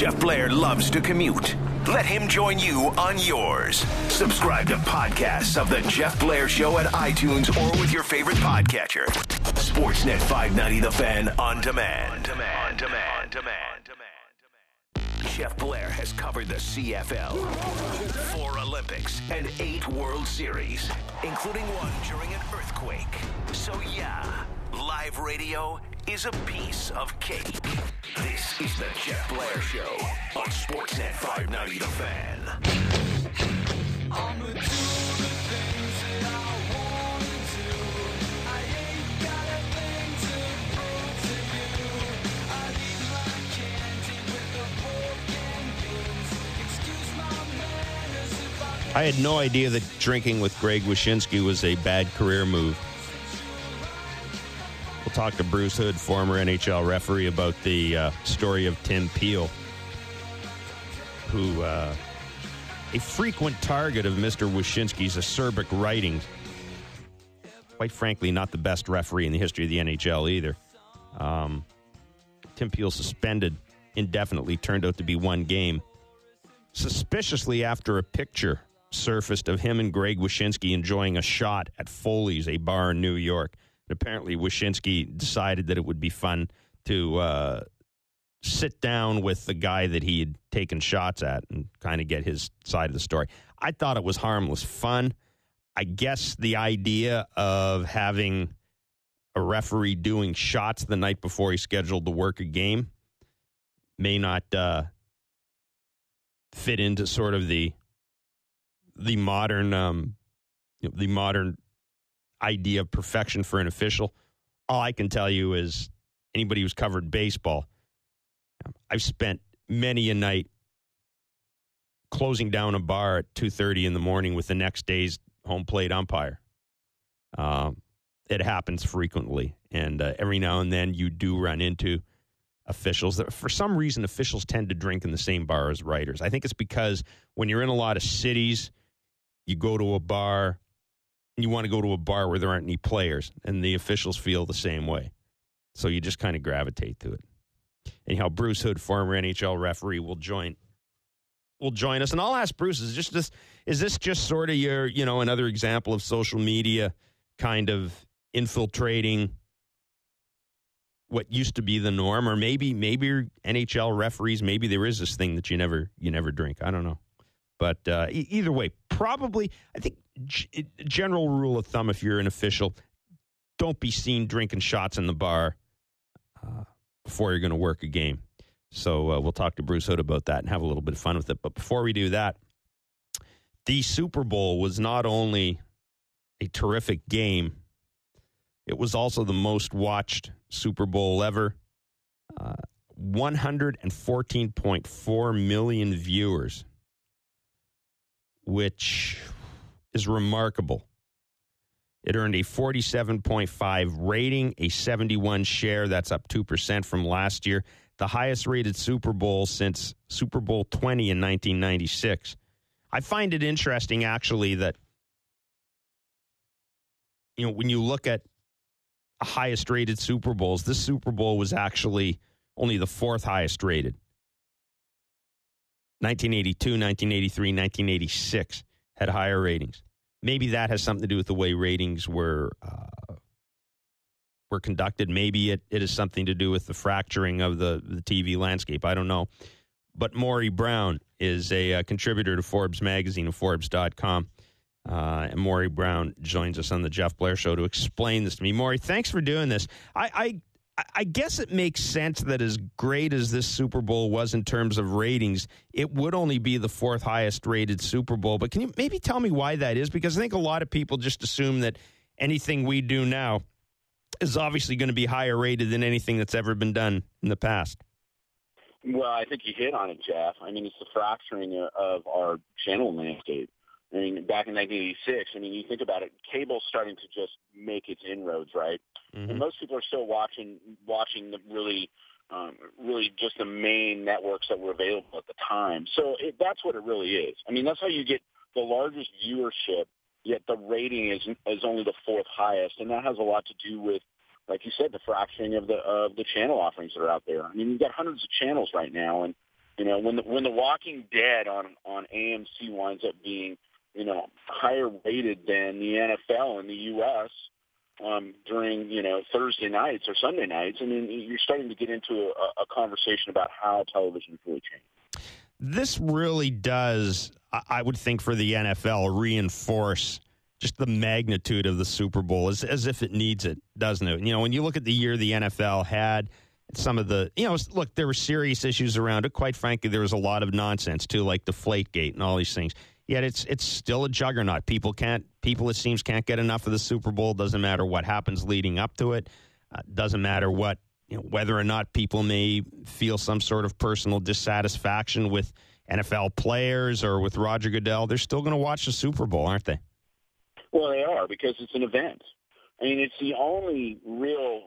Jeff Blair loves to commute. Let him join you on yours. Subscribe to podcasts of The Jeff Blair Show at iTunes or with your favorite podcatcher. Sportsnet 590 The Fan on demand. Jeff Blair has covered the CFL, 4 Olympics, and 8 World Series, including one during an earthquake. So yeah, live radio is a piece of cake. This is the Jeff Blair Show on Sportsnet 590 The Fan. I'ma do the things that I want to do. I ain't got a thing to prove to you. I leave my candy with the pork and beans. Excuse my manners if I had no idea that drinking with Greg Wyshynski was a bad career move. We'll talk to Bruce Hood, former NHL referee, about the story of Tim Peel, who a frequent target of Mr. Wyshynski's acerbic writings. Quite frankly, not the best referee in the history of the NHL either. Tim Peel suspended indefinitely, turned out to be 1 game. Suspiciously, after a picture surfaced of him and Greg Wyshynski enjoying a shot at Foley's, a bar in New York. Apparently, Wyshynski decided that it would be fun to sit down with the guy that he had taken shots at and kind of get his side of the story. I thought it was harmless fun. I guess the idea of having a referee doing shots the night before he scheduled to work a game may not fit into sort of the modern idea of perfection for an official. All I can tell you is anybody who's covered baseball, I've spent many a night closing down a bar at 2:30 in the morning with the next day's home plate umpire. It happens frequently, and every now and then you do run into officials that, for some reason, officials tend to drink in the same bar as writers. I think it's because when you're in a lot of cities, you go to a bar, and you want to go to a bar where there aren't any players, and the officials feel the same way. So you just kind of gravitate to it. Anyhow, Bruce Hood, former NHL referee, will join us. And I'll ask Bruce, is this just sort of your, another example of social media kind of infiltrating what used to be the norm? Or maybe NHL referees, maybe there is this thing that you never drink. I don't know. But either way, probably, I think, general rule of thumb, if you're an official, don't be seen drinking shots in the bar before you're going to work a game. So we'll talk to Bruce Hood about that and have a little bit of fun with it. But before we do that, the Super Bowl was not only a terrific game, it was also the most watched Super Bowl ever. 114.4 million viewers, which is remarkable. It earned a 47.5 rating, a 71 share. That's up 2% from last year. The highest rated Super Bowl since Super Bowl 20 in 1996. I find it interesting, actually, that, when you look at highest rated Super Bowls, this Super Bowl was actually only the 4th highest rated. 1982, 1983, 1986 had higher ratings. Maybe that has something to do with the way ratings were conducted. Maybe it is something to do with the fracturing of the TV landscape. I don't know. But Maury Brown is a contributor to Forbes magazine and Forbes.com. And Maury Brown joins us on the Jeff Blair Show to explain this to me. Maury, thanks for doing this. I guess it makes sense that as great as this Super Bowl was in terms of ratings, it would only be the 4th highest rated Super Bowl. But can you maybe tell me why that is? Because I think a lot of people just assume that anything we do now is obviously going to be higher rated than anything that's ever been done in the past. Well, I think you hit on it, Jeff. I mean, it's the fracturing of our channel landscape. I mean, back in 1986, you think about it, cable's starting to just make its inroads, right? Mm-hmm. And most people are still watching the really just the main networks that were available at the time. So that's what it really is. I mean, that's how you get the largest viewership, yet the rating is only the 4th highest, and that has a lot to do with, like you said, the fracturing of the channel offerings that are out there. I mean, you've got hundreds of channels right now, and When the Walking Dead on AMC winds up being, higher rated than the NFL in the U.S. During, Thursday nights or Sunday nights, I mean, you're starting to get into a conversation about how television really changed. This really does, I would think, for the NFL, reinforce just the magnitude of the Super Bowl as if it needs it, doesn't it? When you look at the year the NFL had, some of the, look, there were serious issues around it. Quite frankly, there was a lot of nonsense, too, like Deflategate and all these things. Yet it's still a juggernaut. People, it seems, can't get enough of the Super Bowl. Doesn't matter what happens leading up to it. Doesn't matter what, whether or not people may feel some sort of personal dissatisfaction with NFL players or with Roger Goodell. They're still going to watch the Super Bowl, aren't they? Well, they are, because it's an event. I mean, it's the only real,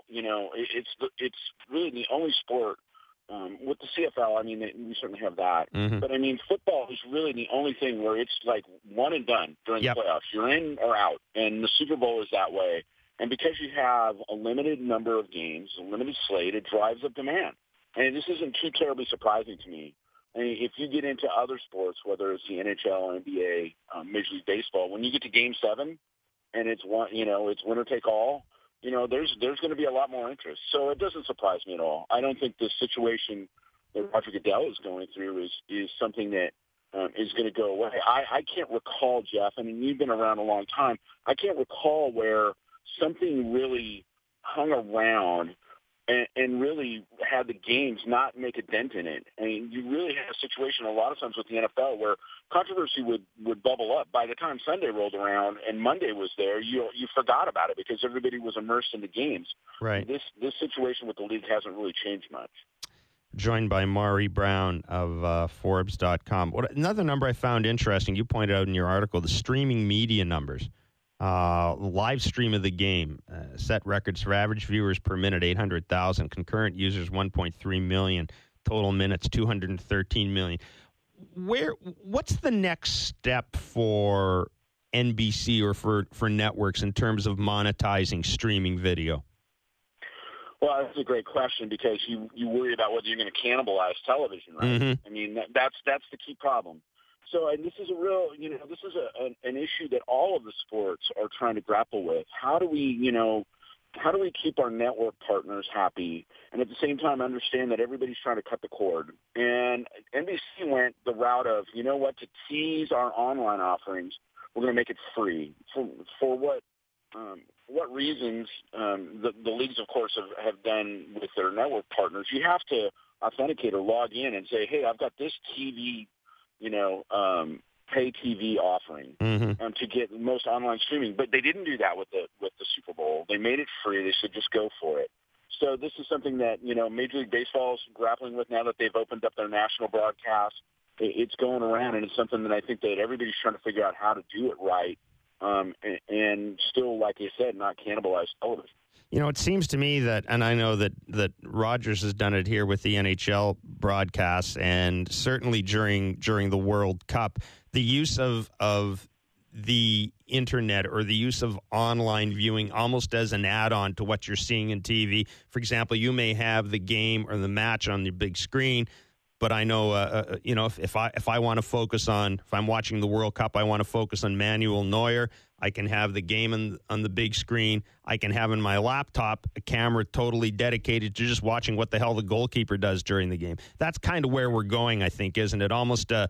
it's really the only sport with the CFL. I mean, we certainly have that. Mm-hmm. But, I mean, football is really the only thing where it's like one and done during the playoffs. You're in or out, and the Super Bowl is that way. And because you have a limited number of games, a limited slate, it drives up demand. And this isn't too terribly surprising to me. I mean, if you get into other sports, whether it's the NHL, NBA, Major League Baseball, when you get to Game 7 and it's it's winner take all, there's going to be a lot more interest. So it doesn't surprise me at all. I don't think the situation that Roger Goodell is going through is something that is going to go away. I can't recall, Jeff. I mean, you've been around a long time. I can't recall where something really hung around and really had the games not make a dent in it. I mean, you really had a situation a lot of times with the NFL where controversy would bubble up. By the time Sunday rolled around and Monday was there, you forgot about it because everybody was immersed in the games. Right. This situation with the league hasn't really changed much. Joined by Maury Brown of Forbes.com. Another number I found interesting, you pointed out in your article, the streaming media numbers. Live stream of the game set records for average viewers per minute, 800,000. Concurrent users, 1.3 million. Total minutes, 213 million. What's the next step for NBC or for networks in terms of monetizing streaming video? Well, that's a great question, because you worry about whether you're going to cannibalize television, right? Mm-hmm. I mean, that's the key problem. So, and this is a real, this is an issue that all of the sports are trying to grapple with. How do we keep our network partners happy and at the same time understand that everybody's trying to cut the cord? And NBC went the route of, to tease our online offerings, we're going to make it free. For what reasons the leagues, of course, have done with their network partners. You have to authenticate or log in and say, hey, I've got this TV pay TV offering to get most online streaming. But they didn't do that with the Super Bowl. They made it free. They said just go for it. So this is something that, Major League Baseball is grappling with now that they've opened up their national broadcast. It's going around, and it's something that I think that everybody's trying to figure out how to do it right and still, like you said, not cannibalize television. It seems to me that, and I know that Rogers has done it here with the NHL broadcasts, and certainly during the World Cup, the use of the internet or the use of online viewing almost as an add-on to what you're seeing in TV. For example, you may have the game or the match on the big screen, but I know, if I want to focus on, if I'm watching the World Cup, I want to focus on Manuel Neuer. I can have the game on the big screen. I can have in my laptop a camera totally dedicated to just watching what the hell the goalkeeper does during the game. That's kind of where we're going, I think, isn't it? Almost an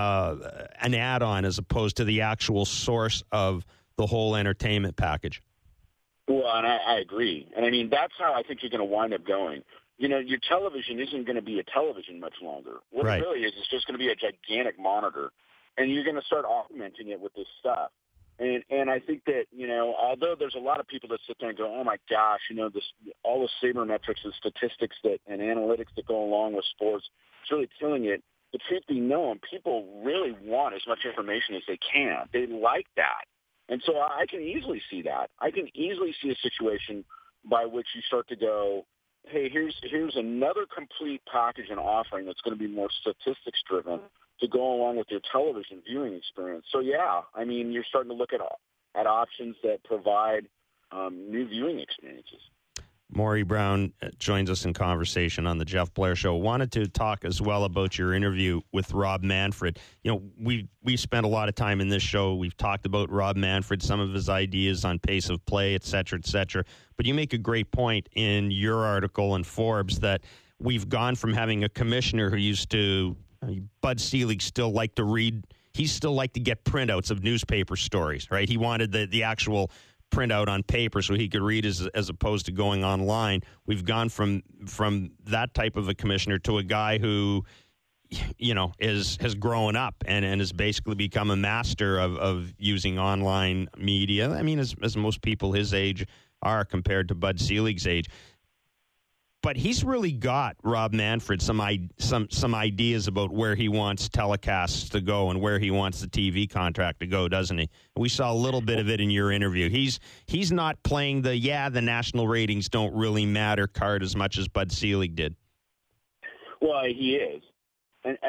add-on as opposed to the actual source of the whole entertainment package. Well, and I agree. And, I mean, that's how I think you're going to wind up going. Your television isn't going to be a television much longer. What Right. it really is, it's just going to be a gigantic monitor. And you're going to start augmenting it with this stuff. And I think that, although there's a lot of people that sit there and go, oh, my gosh, all the sabermetrics and statistics and analytics that go along with sports, it's really killing it. The truth be known, people really want as much information as they can. They like that. And so I can easily see that. I can easily see a situation by which you start to go, hey, here's another complete package and offering that's going to be more statistics-driven to go along with your television viewing experience. So, yeah, I mean, you're starting to look at options that provide new viewing experiences. Maury Brown joins us in conversation on the Jeff Blair Show. Wanted to talk as well about your interview with Rob Manfred. You know, we spent a lot of time in this show. We've talked about Rob Manfred, some of his ideas on pace of play, et cetera, et cetera. But you make a great point in your article in Forbes that we've gone from having a commissioner who used to, Bud Selig still liked to read, he still liked to get printouts of newspaper stories, right? He wanted the actual printout on paper so he could read as opposed to going online. We've gone from that type of a commissioner to a guy who, you know, has grown up and has basically become a master of using online media. I mean, as most people his age are compared to Bud Selig's age. But he's really got, Rob Manfred, some ideas about where he wants telecasts to go and where he wants the TV contract to go, doesn't he? We saw a little bit of it in your interview. He's not playing the national ratings don't really matter card as much as Bud Selig did. Well, he is. And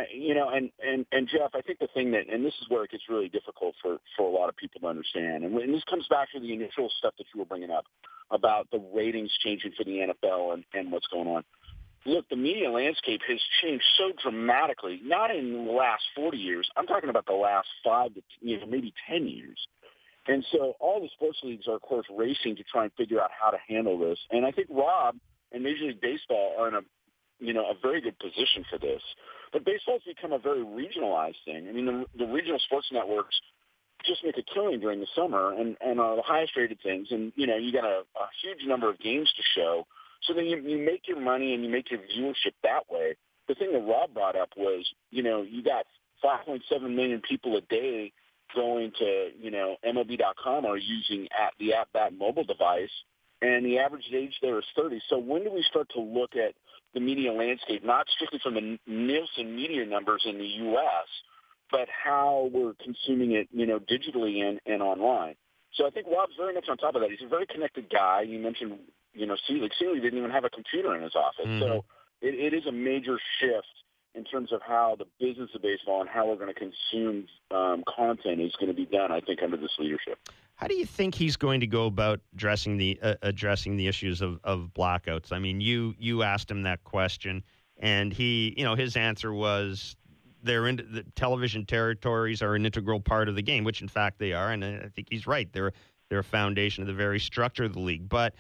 Jeff, I think the thing that, and this is where it gets really difficult for a lot of people to understand, and this comes back to the initial stuff that you were bringing up about the ratings changing for the NFL and what's going on. Look, the media landscape has changed so dramatically, not in the last 40 years. I'm talking about the last 5 to maybe 10 years. And so all the sports leagues are, of course, racing to try and figure out how to handle this. And I think Rob and Major League Baseball are in a very good position for this. But baseball's become a very regionalized thing. I mean, the regional sports networks just make a killing during the summer and are the highest rated things. And, you got a huge number of games to show. So then you make your money and you make your viewership that way. The thing that Rob brought up was, you got 5.7 million people a day going to, MLB.com or using the At-Bat mobile device, and the average age there is 30. So when do we start to look at the media landscape, not strictly from the Nielsen media numbers in the U.S., but how we're consuming it, digitally and online? So I think Rob's very much on top of that. He's a very connected guy. You mentioned, Selig. Selig didn't even have a computer in his office. Mm-hmm. So it is a major shift in terms of how the business of baseball and how we're going to consume content is going to be done, I think, under this leadership. How do you think he's going to go about addressing the issues of blackouts? I mean, you asked him that question, and he, his answer was the television territories are an integral part of the game, which in fact they are, and I think he's right. They're a foundation of the very structure of the league. But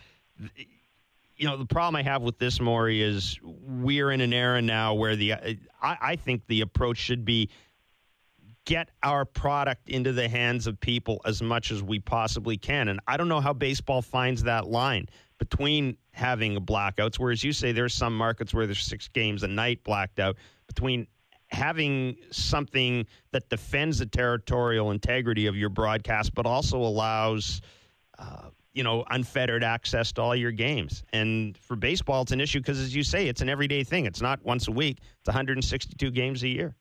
the problem I have with this, Maury, is we're in an era now where I think the approach should be get our product into the hands of people as much as we possibly can. And I don't know how baseball finds that line between having blackouts, whereas you say there's some markets where there's 6 games a night blacked out, between having something that defends the territorial integrity of your broadcast, but also allows, unfettered access to all your games. And for baseball, it's an issue because, as you say, it's an everyday thing. It's not once a week. It's 162 games a year.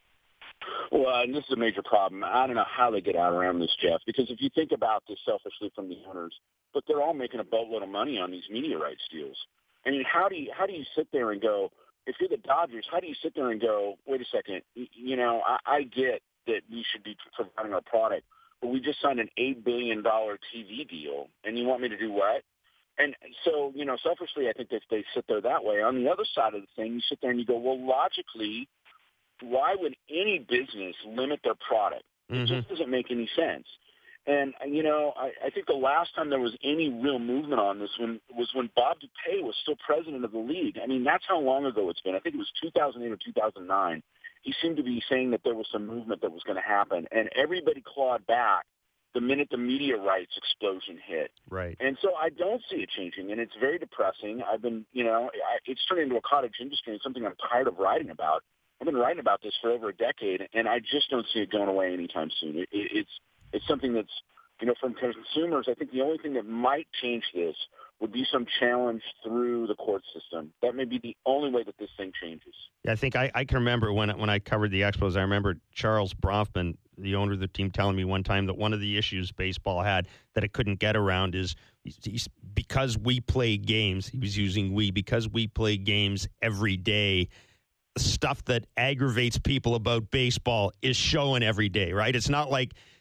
Well, and this is a major problem. I don't know how they get out around this, Jeff, because if you think about this selfishly from the owners, but they're all making a boatload of money on these media rights deals. I mean, how do you sit there and go, if you're the Dodgers, how do you sit there and go, wait a second, I get that we should be providing our product, but we just signed an $8 billion TV deal, and you want me to do what? And so, selfishly, I think that they sit there that way. On the other side of the thing, you sit there and you go, well, logically, why would any business limit their product? It just doesn't make any sense. And, I think the last time there was any real movement on this was when Bob DuPay was still president of the league. I mean, that's how long ago it's been. I think it was 2008 or 2009. He seemed to be saying that there was some movement that was going to happen, and everybody clawed back the minute the media rights explosion hit. Right. And so I don't see it changing, and it's very depressing. I've been, it's turned into a cottage industry and something I'm tired of writing about. I've been writing about this for over a decade, and I just don't see it going away anytime soon. It's something that's, from consumers, I think the only thing that might change this would be some challenge through the court system. That may be the only way that this thing changes. Yeah, I think I can remember when I covered the Expos, I remember Charles Bronfman, the owner of the team, telling me one time that one of the issues baseball had that it couldn't get around is because we play games, he was using because we play games every day, stuff that aggravates people about baseball is showing every day, right? It's not like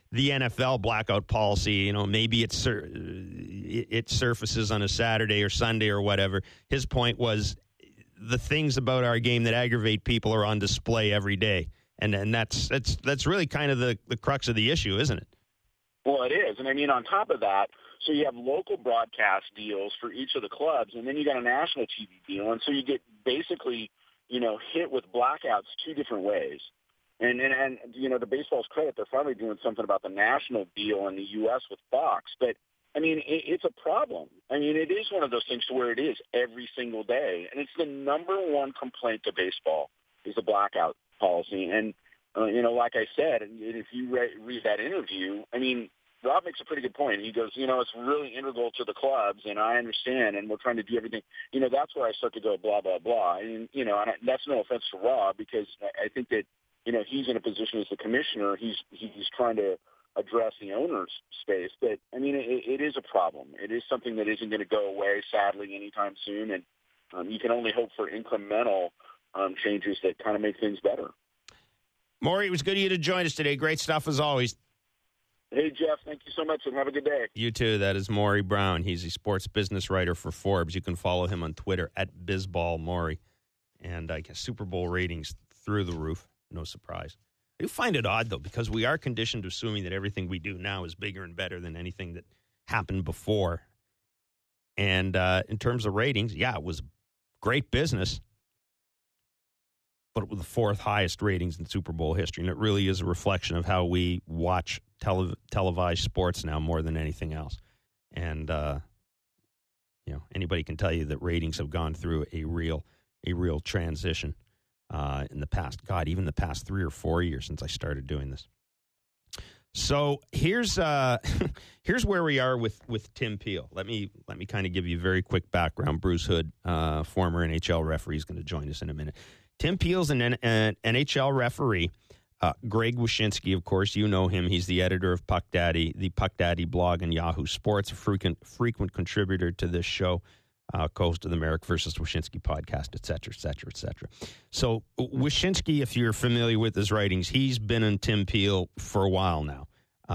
the NFL blackout policy, maybe it surfaces on a Saturday or Sunday or whatever. His point was the things about our game that aggravate people are on display every day. And that's really kind of the crux of the issue, isn't it? Well, it is. And I mean, on top of that, so you have local broadcast deals for each of the clubs, and then you got a national TV deal. And so you get basically, hit with blackouts two different ways. And to baseball's credit, they're finally doing something about the national deal in the U.S. with Fox. But, I mean, it's a problem. I mean, it is one of those things to where it is every single day. And it's the number one complaint to baseball is the blackout policy. And, like I said, if you read that interview, I mean, Rob makes a pretty good point. He goes, it's really integral to the clubs, and I understand, and we're trying to do everything. That's where I start to go blah, blah, blah. And, and that's no offense to Rob, because I think that, he's in a position as the commissioner. He's trying to address the owner's space. But, I mean, it is a problem. It is something that isn't going to go away, sadly, anytime soon. And you can only hope for incremental changes that kind of make things better. Maury, it was good of you to join us today. Great stuff as always. Hey, Jeff, thank you so much, and have a good day. You too. That is Maury Brown. He's a sports business writer for Forbes. You can follow him on Twitter at BizballMaury. And I guess Super Bowl ratings through the roof. No surprise. I do find it odd, though, because we are conditioned to assuming that everything we do now is bigger and better than anything that happened before. And in terms of ratings, yeah, it was great business, but it was the fourth highest ratings in Super Bowl history. And it really is a reflection of how we watch televised sports now more than anything else. And, anybody can tell you that ratings have gone through a real transition in the past. God, even the past 3 or 4 years since I started doing this. So here's where we are with Tim Peel. Let me kind of give you a very quick background. Bruce Hood, former NHL referee, is going to join us in a minute. Tim Peel's an NHL referee. Greg Wyshynski, of course, you know him. He's the editor of Puck Daddy, the Puck Daddy blog and Yahoo Sports, a frequent contributor to this show, co-host of the Merrick versus Wyshynski podcast, et cetera, et cetera, et cetera. So Wyshynski, if you're familiar with his writings, he's been on Tim Peel for a while now.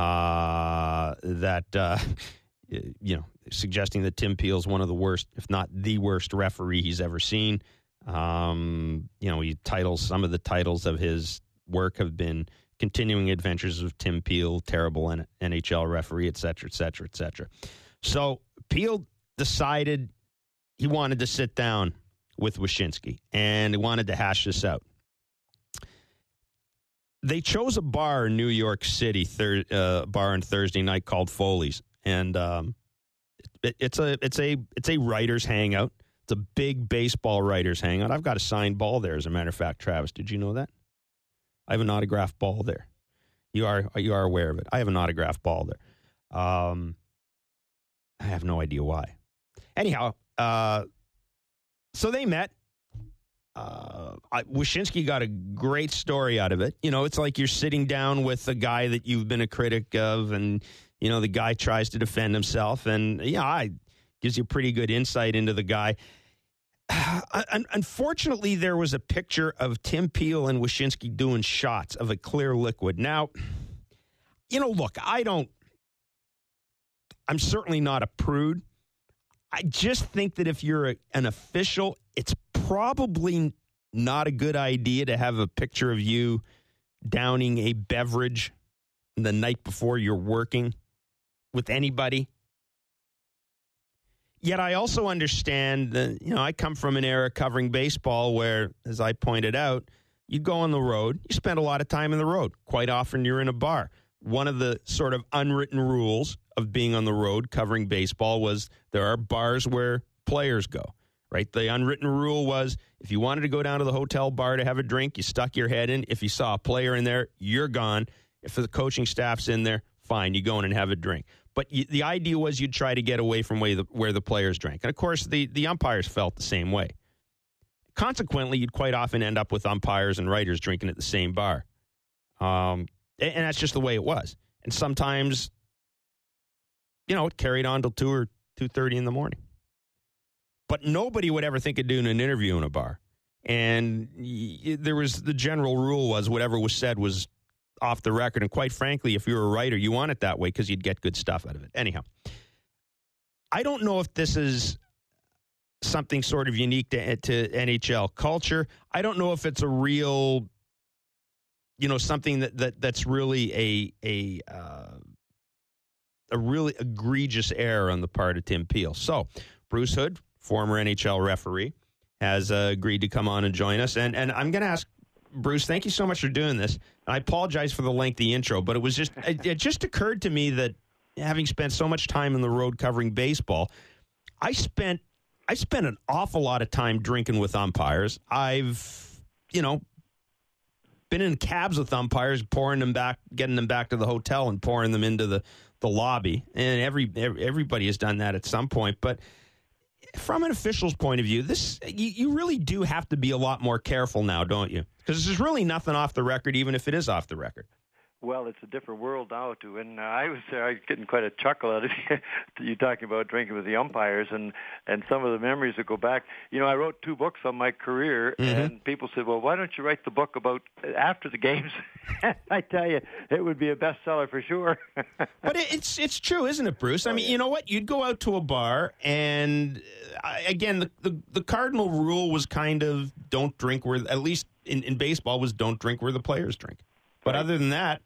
Suggesting that Tim Peel's one of the worst, if not the worst referee he's ever seen. Some of the titles of his work have been Continuing Adventures of Tim Peel, Terrible NHL Referee, et cetera, et cetera, et cetera. So Peel decided he wanted to sit down with Wyshynski and he wanted to hash this out. They chose a bar in New York City, bar on Thursday night called Foley's, and it's a writers' hangout. It's a big baseball writers' hangout. I've got a signed ball there, as a matter of fact, Travis. Did you know that? I have an autographed ball there. You are aware of it. I have an autographed ball there. I have no idea why. Anyhow, so they met. Wyshynski got a great story out of it. It's like you're sitting down with a guy that you've been a critic of, and, the guy tries to defend himself, and, it gives you pretty good insight into the guy. Unfortunately, there was a picture of Tim Peel and Wyshynski doing shots of a clear liquid. Now, look, I'm certainly not a prude. I just think that if you're an official, it's probably not a good idea to have a picture of you downing a beverage the night before you're working with anybody. Yet I also understand that, I come from an era covering baseball where, as I pointed out, you go on the road, you spend a lot of time on the road. Quite often you're in a bar. One of the sort of unwritten rules of being on the road covering baseball was there are bars where players go, right? The unwritten rule was if you wanted to go down to the hotel bar to have a drink, you stuck your head in. If you saw a player in there, you're gone. If the coaching staff's in there, fine, you go in and have a drink. But the idea was you'd try to get away from where the players drank. And, of course, the umpires felt the same way. Consequently, you'd quite often end up with umpires and writers drinking at the same bar. And that's just the way it was. And sometimes, it carried on till 2 or 2:30 in the morning. But nobody would ever think of doing an interview in a bar. And there was the general rule was whatever was said was off the record. And quite frankly, if you're a writer, you want it that way because you'd get good stuff out of it. Anyhow, I don't know if this is something sort of unique to NHL culture. I don't know if it's a real, something that's really a really egregious error on the part of Tim Peel. So, Bruce Hood, former NHL referee, has agreed to come on and join us. And I'm going to ask Bruce, thank you so much for doing this. I apologize for the lengthy intro, but it just occurred to me that having spent so much time on the road covering baseball, I spent an awful lot of time drinking with umpires. I've, been in cabs with umpires, pouring them back, getting them back to the hotel and pouring them into the lobby. And everybody has done that at some point. But from an official's point of view, you really do have to be a lot more careful now, don't you? Because there's really nothing off the record, even if it is off the record. Well, it's a different world now, too. And I was getting quite a chuckle out of you talking about drinking with the umpires and some of the memories that go back. I wrote 2 books on my career, and people said, well, why don't you write the book about after the games? I tell you, it would be a bestseller for sure. But it's true, isn't it, Bruce? I mean, you know what? You'd go out to a bar, and again, the cardinal rule was kind of don't drink where, at least in baseball, was don't drink where the players drink. But other than that,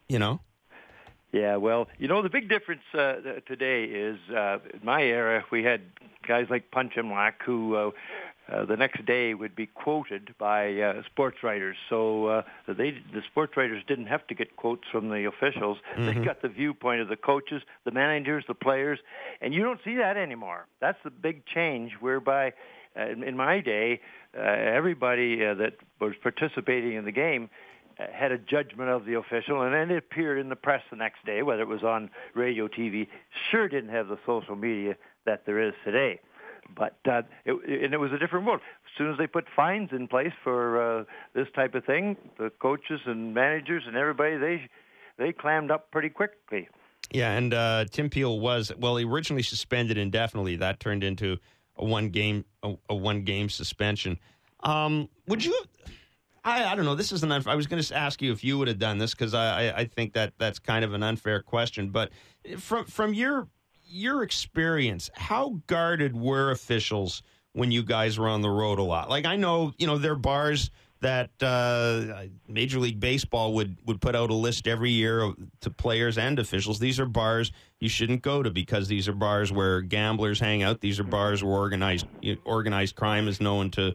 Yeah, well, the big difference today is in my era, we had guys like Punch and Lack who the next day would be quoted by sports writers. So the sports writers didn't have to get quotes from the officials. They got the viewpoint of the coaches, the managers, the players, and you don't see that anymore. That's the big change, whereby in my day, everybody that was participating in the game had a judgment of the official, and then it appeared in the press the next day, whether it was on radio, TV. Sure didn't have the social media that there is today. But it was a different world. As soon as they put fines in place for this type of thing, the coaches and managers and everybody, they clammed up pretty quickly. Yeah, and Tim Peel he originally suspended indefinitely. That turned into a one-game suspension. Would you... I don't know. This is I was going to ask you if you would have done this because I think that's kind of an unfair question. But from your experience, how guarded were officials when you guys were on the road a lot? Like I know there are bars that Major League Baseball would put out a list every year to players and officials. These are bars you shouldn't go to because these are bars where gamblers hang out. These are bars where organized crime is known to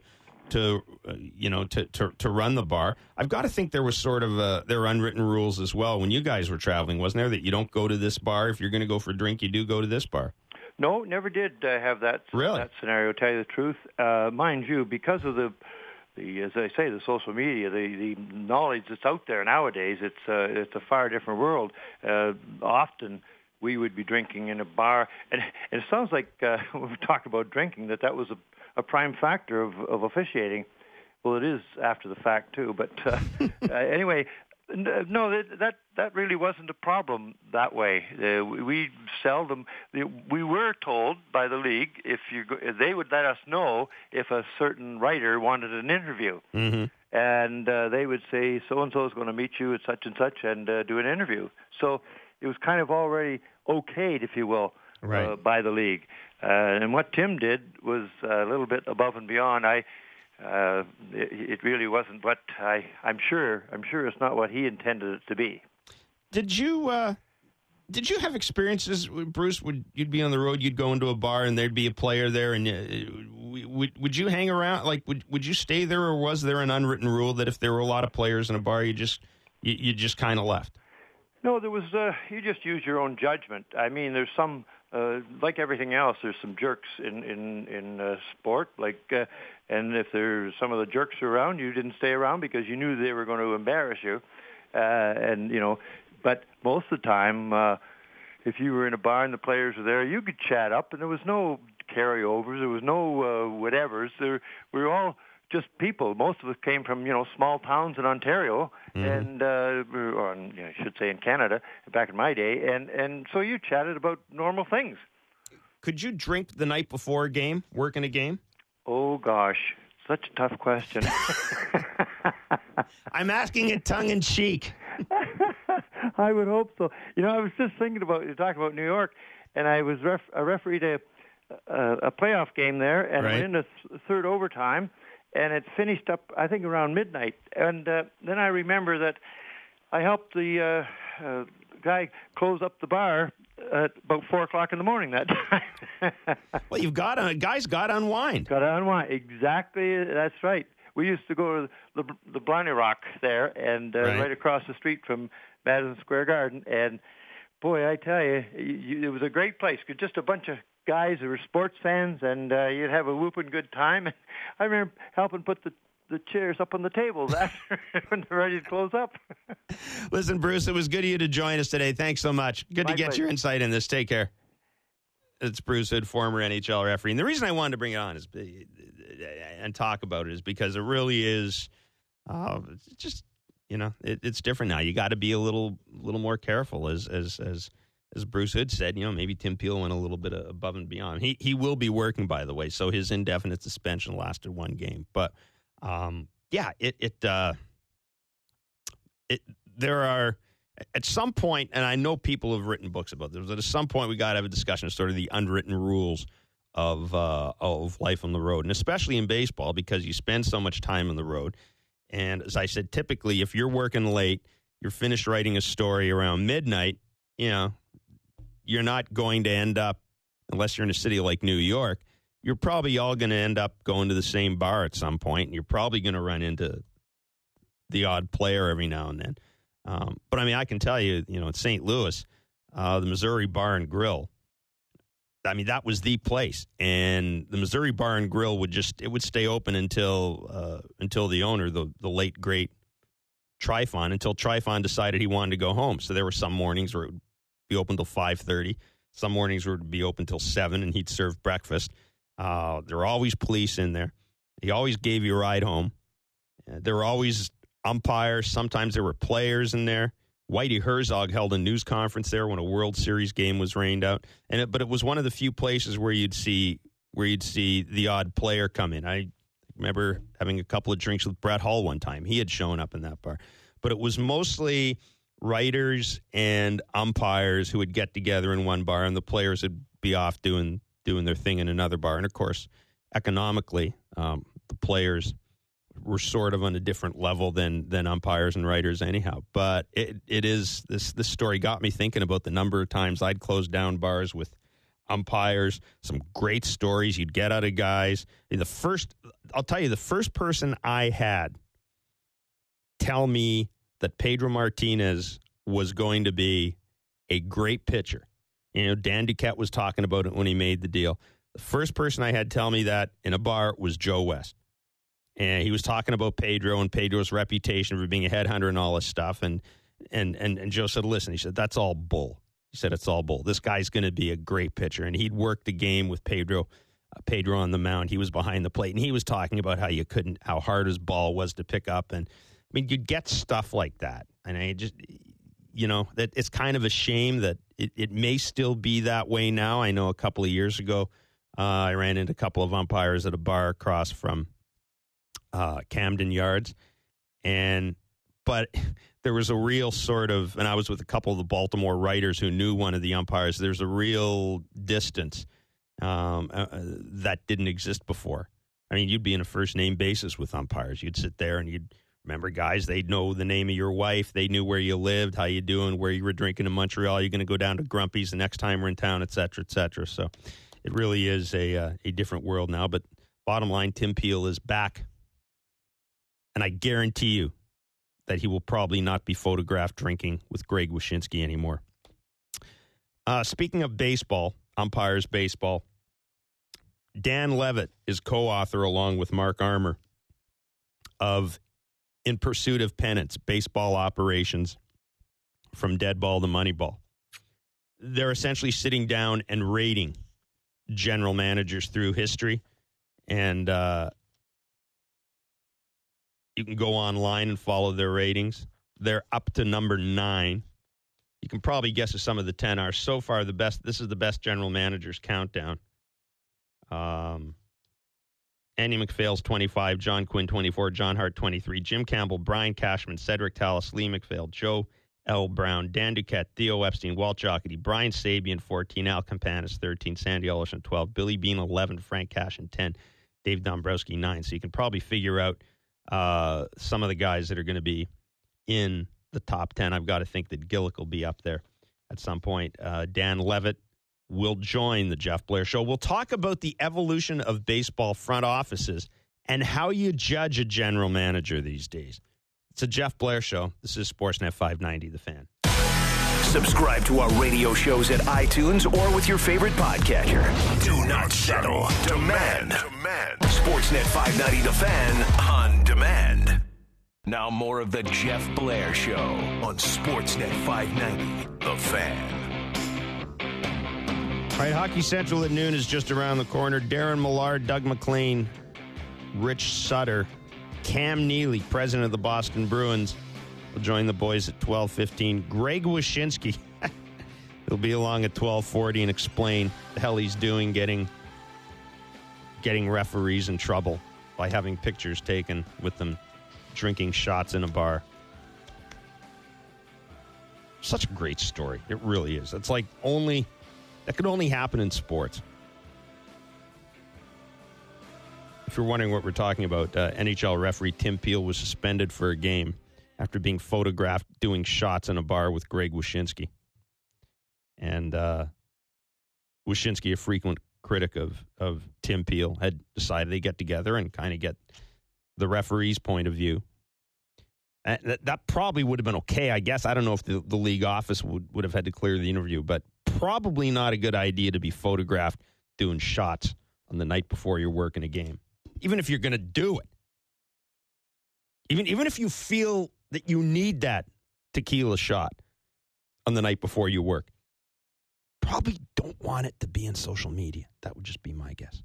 run the bar. I've got to think there was sort of there were unwritten rules as well when you guys were traveling, wasn't there? That you don't go to this bar. If you're going to go for a drink, you do go to this bar. No, never did have that scenario. To tell you the truth, mind you, because of the as I say, the social media, the knowledge that's out there nowadays, it's a far different world. Often we would be drinking in a bar, and it sounds like when we talk about drinking that was a prime factor of officiating. Well, it is after the fact too, but anyway, no, that really wasn't a problem that way. We seldom. We were told by the league they would let us know if a certain writer wanted an interview, and they would say so and so is going to meet you at such and such and do an interview. So it was kind of already okayed, if you will, by the league. And what Tim did was a little bit above and beyond. It really wasn't what I'm sure it's not what he intended it to be. Did you have experiences, Bruce? You'd be on the road, you'd go into a bar, and there'd be a player there, and would you hang around? Like, would you stay there, or was there an unwritten rule that if there were a lot of players in a bar, you just kind of left? No, there was. You just use your own judgment. I mean, there's some. Like everything else, there's some jerks in sport. And if there's some of the jerks around, you didn't stay around because you knew they were going to embarrass you. But most of the time, if you were in a bar and the players were there, you could chat up, and there was no carryovers, there was no whatevers. We were all just people. Most of us came from small towns in Ontario, and or I should say in Canada back in my day, and so you chatted about normal things. Could you drink the night before a game, working a game? Oh gosh, such a tough question. I'm asking it tongue in cheek. I would hope so. I was just thinking about you talking about New York, and I was a referee to a playoff game there, and right. We're in the third overtime, and it finished up, I think, around midnight. And then I remember that I helped the guy close up the bar at about 4 o'clock in the morning that time. Well, guys got to unwind. Got to unwind. Exactly, that's right. We used to go to the Blarney Rock there, and right across the street from Madison Square Garden. And boy, I tell you, it was a great place. Just a bunch of guys who were sports fans, and you'd have a whooping good time. I remember helping put the chairs up on the tables after when they're ready to close up. Listen, Bruce, it was good of you to join us today. Thanks so much. Good to get your insight in this. Take care. It's Bruce Hood, former NHL referee. And the reason I wanted to bring it on and talk about it is because it really is just, it's different now. You got to be a little more careful, as Bruce Hood said. Maybe Tim Peel went a little bit above and beyond. He will be working, by the way, so his indefinite suspension lasted one game. But there are, at some point, and I know people have written books about this, but at some point we got to have a discussion of sort of the unwritten rules of life on the road, and especially in baseball, because you spend so much time on the road. And as I said, typically if you're working late, you're finished writing a story around midnight, you're not going to end up, unless you're in a city like New York, you're probably all going to end up going to the same bar at some point, and you're probably going to run into the odd player every now and then. But, I can tell you, in St. Louis, the Missouri Bar and Grill, that was the place. And the Missouri Bar and Grill would stay open until the owner, the late, great Trifon, until Trifon decided he wanted to go home. So there were some mornings where it would be open till 5:30. Some mornings where it would be open till 7, and he'd serve breakfast. There were always police in there. He always gave you a ride home. There were always umpires. Sometimes there were players in there. Whitey Herzog held a news conference there when a World Series game was rained out. But it was one of the few places where you'd see the odd player come in. I remember having a couple of drinks with Brett Hull one time. He had shown up in that bar. But it was mostly writers and umpires who would get together in one bar, and the players would be off doing their thing in another bar. And, of course, economically, the players were sort of on a different level than umpires and writers anyhow. But it is, this story got me thinking about the number of times I'd closed down bars with umpires, some great stories you'd get out of guys. I'll tell you, the first person I had tell me that Pedro Martinez was going to be a great pitcher. Dan Duquette was talking about it when he made the deal. The first person I had tell me that in a bar was Joe West. And he was talking about Pedro and Pedro's reputation for being a headhunter and all this stuff. And Joe said, listen, he said, that's all bull. He said, it's all bull. This guy's going to be a great pitcher. And he'd worked the game with Pedro on the mound. He was behind the plate. And he was talking about how hard his ball was to pick up. And you'd get stuff like that. And I just, that it's kind of a shame that it may still be that way now. I know a couple of years ago, I ran into a couple of umpires at a bar across from Camden Yards. But there was a real sort of, and I was with a couple of the Baltimore writers who knew one of the umpires. There's a real distance that didn't exist before. You'd be in a first name basis with umpires. You'd sit there and you'd remember guys. They'd know the name of your wife. They knew where you lived, how you doing, where you were drinking in Montreal. You're going to go down to Grumpy's the next time we're in town, et cetera, et cetera. So it really is a different world now. But bottom line, Tim Peel is back. And I guarantee you that he will probably not be photographed drinking with Greg Wyshynski anymore. Speaking of baseball, umpires baseball, Dan Levitt is co-author along with Mark Armour of In Pursuit of Pennants, Baseball Operations from Dead Ball to Moneyball. They're essentially sitting down and rating general managers through history. And you can go online and follow their ratings. They're up to number 9. You can probably guess who some of the 10 are. So far, the best. This is the best general managers countdown. Andy McPhail's 25, John Quinn 24, John Hart 23, Jim Campbell, Brian Cashman, Cedric Tallis, Lee McPhail, Joe L. Brown, Dan Duquette, Theo Epstein, Walt Jocketty, Brian Sabian, 14, Al Campanis, 13, Sandy Ellison, 12, Billy Bean, 11, Frank Cashin, 10, Dave Dombrowski, 9. So you can probably figure out some of the guys that are going to be in the top 10. I've got to think that Gillick will be up there at some point. Dan Levitt will join the Jeff Blair Show. We'll talk about the evolution of baseball front offices and how you judge a general manager these days. It's a Jeff Blair Show. This is Sportsnet 590, The Fan. Subscribe to our radio shows at iTunes or with your favorite podcatcher. Do not settle. Demand. Sportsnet 590, The Fan on demand. Now more of the Jeff Blair Show on Sportsnet 590, The Fan. All right, Hockey Central at noon is just around the corner. Darren Millard, Doug McLean, Rich Sutter, Cam Neely, president of the Boston Bruins, will join the boys at 12:15. Greg Wyshynski, he'll be along at 12:40 and explain the hell he's doing getting referees in trouble by having pictures taken with them drinking shots in a bar. Such a great story. It really is. It's like that could only happen in sports. If you're wondering what we're talking about, NHL referee Tim Peel was suspended for a game after being photographed doing shots in a bar with Greg Wyshynski. And Wyshynski, a frequent critic of Tim Peel, had decided they get together and kind of get the referee's point of view. And that probably would have been okay, I guess. I don't know if the league office would have had to clear the interview, but probably not a good idea to be photographed doing shots on the night before you're working a game. Even if you're going to do it. Even if you feel that you need that tequila shot on the night before you work. Probably don't want it to be in social media. That would just be my guess.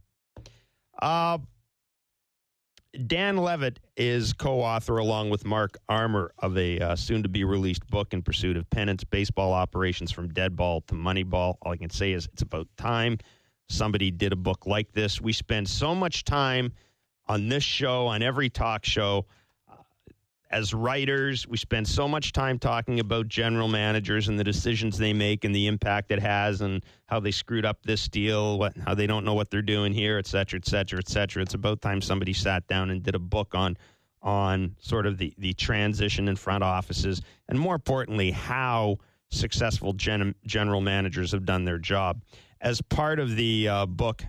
Dan Levitt is co-author along with Mark Armour of a soon-to-be-released book, In Pursuit of Pennants, Baseball Operations from Dead Ball to Moneyball. All I can say is it's about time somebody did a book like this. We spend so much time on this show, on every talk show, as writers. We spend so much time talking about general managers and the decisions they make and the impact it has and how they screwed up this deal, how they don't know what they're doing here, et cetera, et cetera, et cetera. It's about time somebody sat down and did a book on sort of the transition in front offices and, more importantly, how successful general managers have done their job. As part of the book,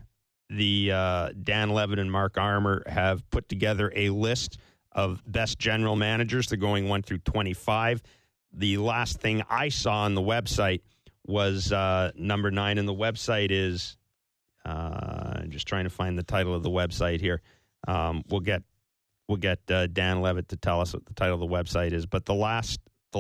Dan Levitt and Mark Armour have put together a list of best general managers. They're going 1 through 25. The last thing I saw on the website was number 9, and the website is I'm just trying to find the title of the website here. We'll get Dan Levitt to tell us what the title of the website is. But the last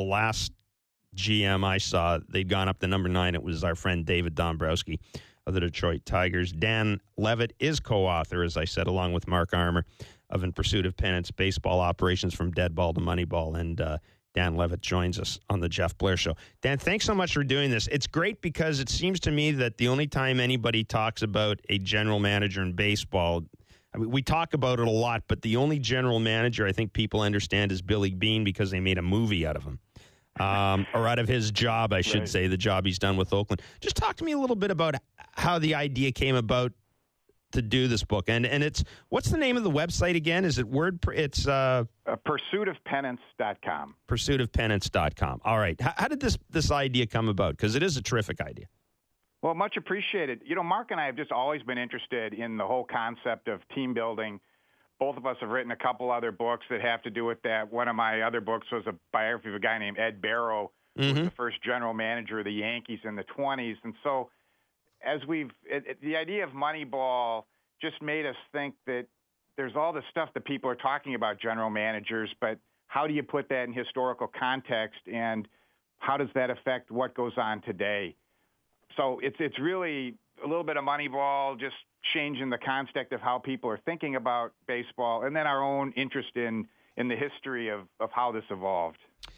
GM I saw, they'd gone up to number 9. It was our friend David Dombrowski of the Detroit Tigers. Dan Levitt is co-author, as I said, along with Mark Armour, of In Pursuit of Pennants, Baseball Operations from Dead Ball to Moneyball. And Dan Levitt joins us on the Jeff Blair Show. Dan, thanks so much for doing this. It's great because it seems to me that the only time anybody talks about a general manager in baseball, I mean, we talk about it a lot, but the only general manager I think people understand is Billy Bean because they made a movie out of him. Or out of his job, I should say, the job he's done with Oakland. Just talk to me a little bit about how the idea came about to do this book. And it's, what's the name of the website again? Is it it's pursuitofpennants.com. Pursuitofpennants.com. All right. How did this idea come about? Because it is a terrific idea. Well, much appreciated. You know, Mark and I have just always been interested in the whole concept of team building. Both of us have written a couple other books that have to do with that. One of my other books was a biography of a guy named Ed Barrow, who was the first general manager of the Yankees in the 1920s. And so as the idea of Moneyball just made us think that there's all this stuff that people are talking about general managers, but how do you put that in historical context, and how does that affect what goes on today? So it's really a little bit of Moneyball, just changing the context of how people are thinking about baseball, and then our own interest in the history of how this evolved.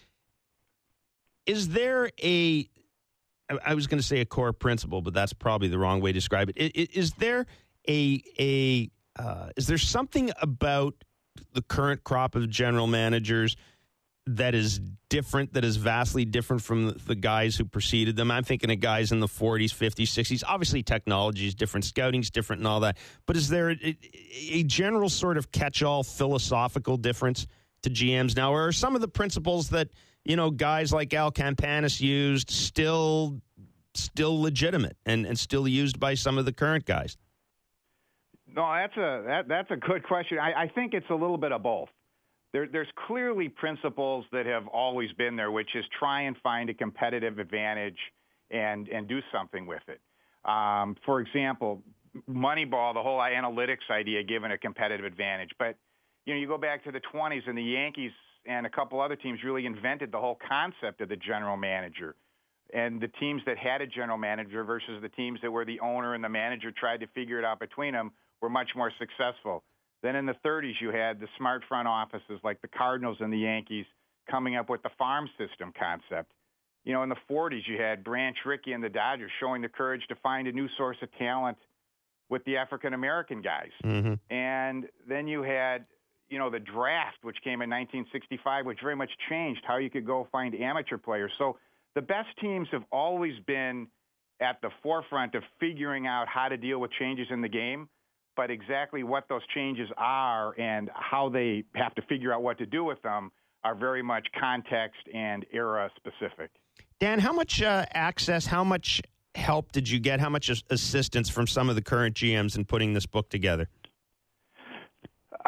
Is there I was going to say a core principle, but that's probably the wrong way to describe it. Is there is there something about the current crop of general managers that is different, that is vastly different from the guys who preceded them? I'm thinking of guys in the 40s, 50s, 60s. Obviously, technology is different, scouting's different and all that. But is there a general sort of catch-all philosophical difference to GMs now? Or are some of the principles that, guys like Al Campanis used still legitimate and still used by some of the current guys? No, that's a good question. I think it's a little bit of both. There's clearly principles that have always been there, which is try and find a competitive advantage and do something with it. For example, Moneyball, the whole analytics idea, given a competitive advantage. But, you go back to the 20s and the Yankees and a couple other teams really invented the whole concept of the general manager. And the teams that had a general manager versus the teams that were the owner and the manager tried to figure it out between them were much more successful. Then in the 30s, you had the smart front offices like the Cardinals and the Yankees coming up with the farm system concept. In the 40s, you had Branch Rickey and the Dodgers showing the courage to find a new source of talent with the African-American guys. Mm-hmm. And then you had, the draft, which came in 1965, which very much changed how you could go find amateur players. So the best teams have always been at the forefront of figuring out how to deal with changes in the game. But exactly what those changes are and how they have to figure out what to do with them are very much context and era specific. Dan, how much access, how much help did you get? How much assistance from some of the current GMs in putting this book together? A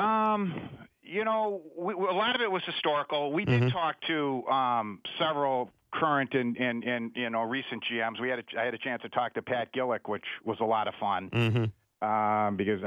lot of it was historical. We did talk to several current and recent GMs. I had a chance to talk to Pat Gillick, which was a lot of fun. Mm-hmm. Because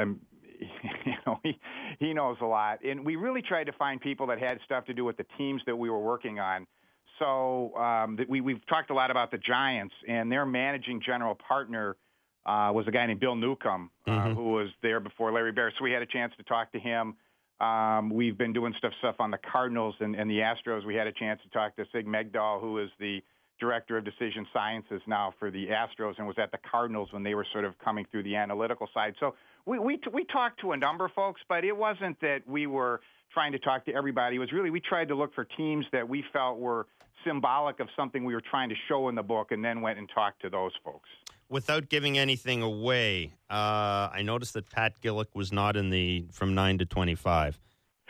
he knows a lot. And we really tried to find people that had stuff to do with the teams that we were working on. So we've talked a lot about the Giants, and their managing general partner was a guy named Bill Newcomb, who was there before Larry Baer. So we had a chance to talk to him. We've been doing stuff on the Cardinals and the Astros. We had a chance to talk to Sig Megdal, who is the director of decision sciences now for the Astros and was at the Cardinals when they were sort of coming through the analytical side. So we talked to a number of folks, but it wasn't that we were trying to talk to everybody. It was really we tried to look for teams that we felt were symbolic of something we were trying to show in the book and then went and talked to those folks. Without giving anything away, I noticed that Pat Gillick was not in the from 9 to 25.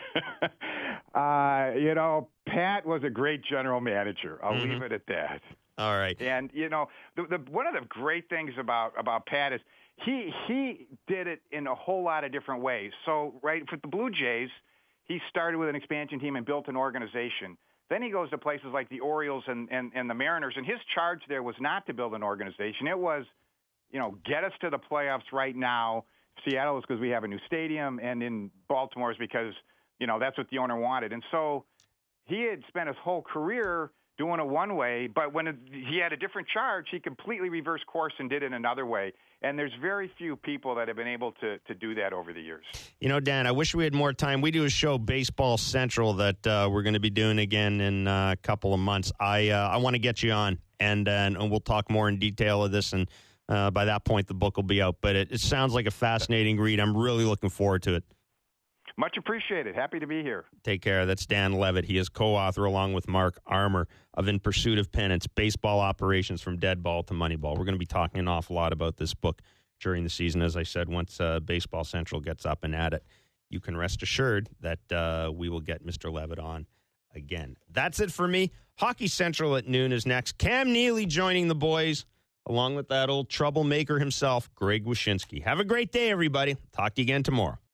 Pat was a great general manager. I'll leave it at that. All right. And, one of the great things about Pat is he did it in a whole lot of different ways. So, right, for the Blue Jays, he started with an expansion team and built an organization. Then he goes to places like the Orioles and the Mariners, and his charge there was not to build an organization. It was, get us to the playoffs right now. Seattle is because we have a new stadium, and in Baltimore is because, that's what the owner wanted. And so he had spent his whole career doing it one way, but when he had a different charge, he completely reversed course and did it another way. And there's very few people that have been able to do that over the years. Dan, I wish we had more time. We do a show, Baseball Central, that we're going to be doing again in a couple of months. I want to get you on, and we'll talk more in detail of this, and by that point, the book will be out. But it sounds like a fascinating read. I'm really looking forward to it. Much appreciated. Happy to be here. Take care. That's Dan Levitt. He is co-author, along with Mark Armour, of In Pursuit of Pennants, Baseball Operations from Dead Ball to Moneyball. We're going to be talking an awful lot about this book during the season. As I said, once Baseball Central gets up and at it, you can rest assured that we will get Mr. Levitt on again. That's it for me. Hockey Central at noon is next. Cam Neely joining the boys, along with that old troublemaker himself, Greg Wyshynski. Have a great day, everybody. Talk to you again tomorrow.